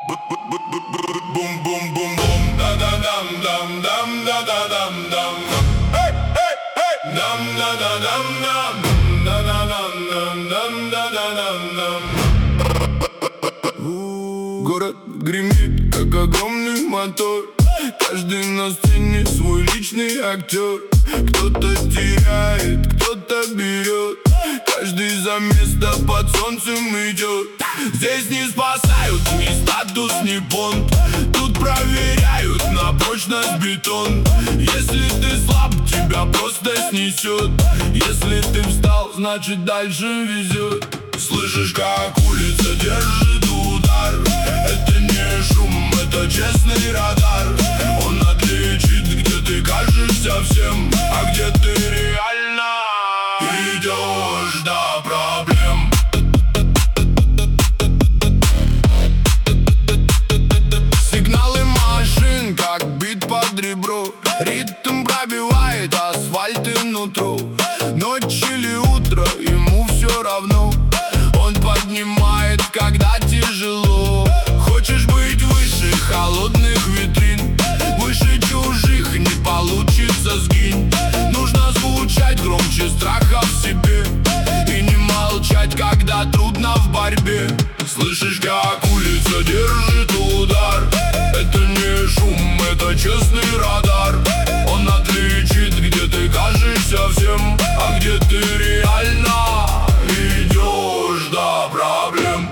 Бум-бум-бум-бум, да-да-дам-дам-дам, да-да-дам-дам. Эй, эй, эй! Дам-да-да-дам-дам, да-да-дам-дам, да-да-дам-дам. Город гремит, как огромный мотор. Каждый на сцене свой личный актер. Кто-то теряет, кто-то берет. Каждый за место под солнцем идет. Здесь не спасают ни статус, ни понт. Тут проверяют на прочность бетон. Если ты слаб, тебя просто снесет. Если ты встал, значит дальше везет. Слышишь, как улица держит удар. Это не шум, это честный радар. Он отличит, где ты кажешься всем, а где ты реально идешь до проблем. Сигналы машин, как бит под ребро. Ритм пробивает асфальт и нутро. Ночь или утро, ему все равно. Он поднимает, когда тяжело. Хочешь быть выше холодных витрин, выше чужих не получится, сгинь. Нужно звучать громче страха в себе и не молчать, когда трудно в борьбе. Слышишь, как улица держит удар. Это не шум, это честный радар. Он отличит, где ты кажешься всем, а где ты реально идешь до проблем.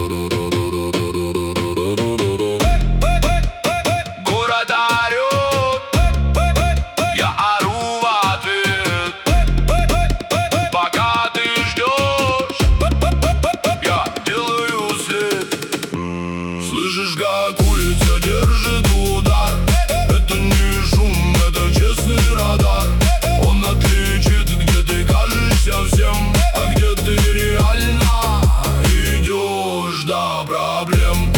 Город орёт, я ору в ответ. Пока ты ждешь, я делаю свет. Слышишь, как улица держит удар. Это не шум, это честный радар. Он отличит, где ты кажешься всем, а где ты реально идешь до проблем.